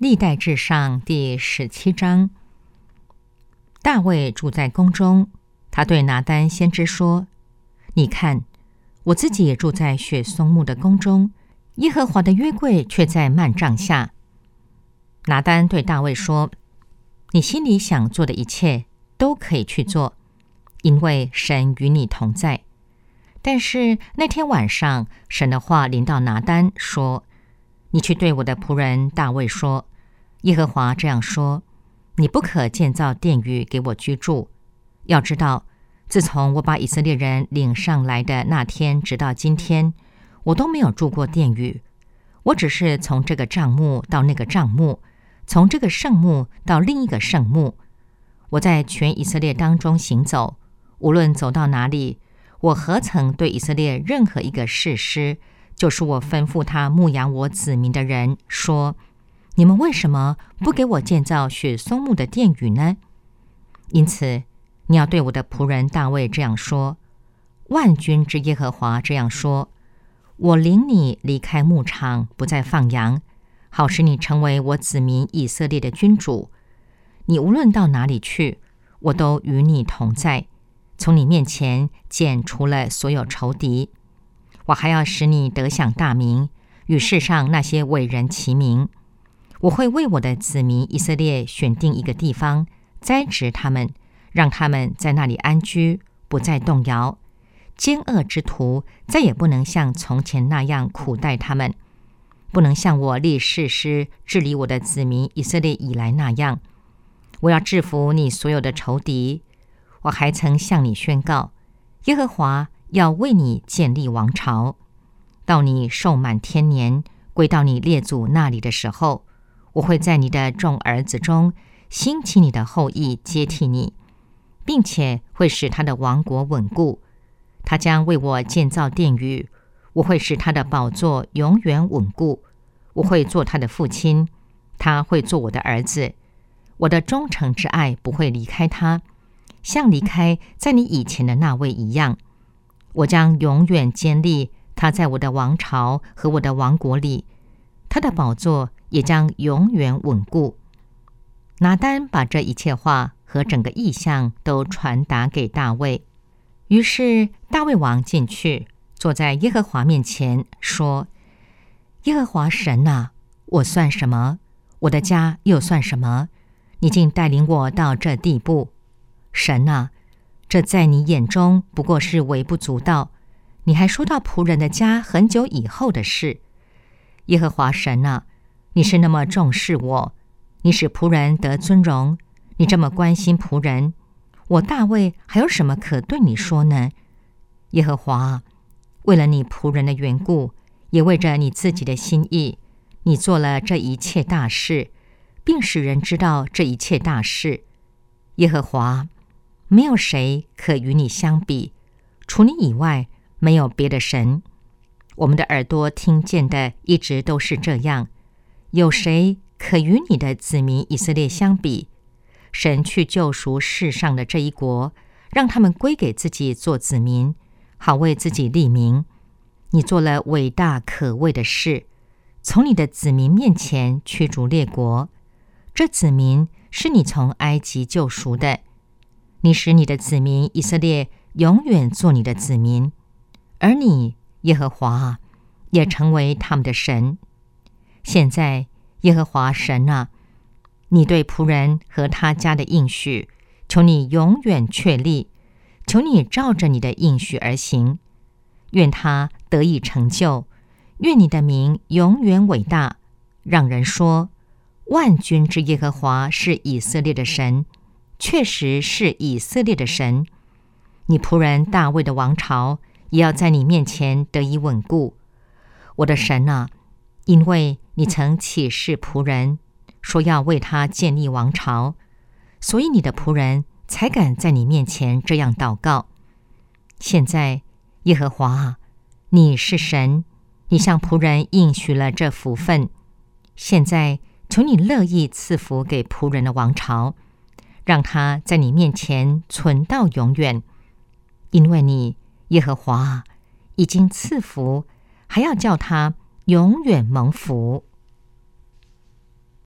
历代志上第17章，大卫住在宫中，他对拿单先知说：你看，我自己也住在雪松木的宫中，耶和华的约柜却在幔帐下。拿单对大卫说：你心里想做的一切都可以去做，因为神与你同在。但是那天晚上，神的话临到拿单说：你去对我的仆人大卫说，耶和华这样说：你不可建造殿宇给我居住。要知道，自从我把以色列人领上来的那天直到今天，我都没有住过殿宇。我只是从这个帐幕到那个帐幕，从这个圣幕到另一个圣幕。我在全以色列当中行走，无论走到哪里，我何曾对以色列任何一个士师，就是我吩咐他牧养我子民的人说：你们为什么不给我建造雪松木的殿宇呢？因此你要对我的仆人大卫这样说：万军之耶和华这样说，我领你离开牧场，不再放羊，好使你成为我子民以色列的君主。你无论到哪里去，我都与你同在，从你面前剪除了所有仇敌。我还要使你得享大名，与世上那些伟人齐名。我会为我的子民以色列选定一个地方，栽植他们，让他们在那里安居，不再动摇。奸恶之徒再也不能像从前那样苦待他们，不能像我立士师治理我的子民以色列以来那样。我要制服你所有的仇敌。我还曾向你宣告，耶和华要为你建立王朝。到你寿满天年，归到你列祖那里的时候，我会在你的众儿子中兴起你的后裔接替你，并且会使他的王国稳固。他将为我建造殿宇，我会使他的宝座永远稳固。我会做他的父亲，他会做我的儿子。我的忠诚之爱不会离开他，像离开在你以前的那位一样。我将永远坚立他在我的王朝和我的王国里，他的宝座也将永远稳固。拿单把这一切话和整个意象都传达给大卫。于是大卫王进去，坐在耶和华面前，说：耶和华神啊，我算什么？我的家又算什么？你竟带领我到这地步。神啊，这在你眼中不过是微不足道，你还说到仆人的家很久以后的事。耶和华神啊，你是那么重视我，你使仆人得尊荣，你这么关心仆人，我大卫还有什么可对你说呢？耶和华，为了你仆人的缘故，也为着你自己的心意，你做了这一切大事，并使人知道这一切大事。耶和华，没有谁可与你相比，除你以外没有别的神。我们的耳朵听见的一直都是这样，有谁可与你的子民以色列相比？神去救赎世上的这一国，让他们归给自己做子民，好为自己立名。你做了伟大可畏的事，从你的子民面前驱逐列国。这子民是你从埃及救赎的，你使你的子民以色列永远做你的子民，而你耶和华也成为他们的神。现在耶和华神啊，你对仆人和他家的应许，求你永远确立，求你照着你的应许而行，愿他得以成就，愿你的名永远伟大，让人说万军之耶和华是以色列的神，确实是以色列的神。你仆人大卫的王朝也要在你面前得以稳固。我的神啊，因为你曾启示仆人，说要为他建立王朝，所以你的仆人才敢在你面前这样祷告。现在耶和华啊，你是神，你向仆人应许了这福分，现在求你乐意赐福给仆人的王朝，让他在你面前存到永远。因为你耶和华已经赐福，还要叫他永远蒙福。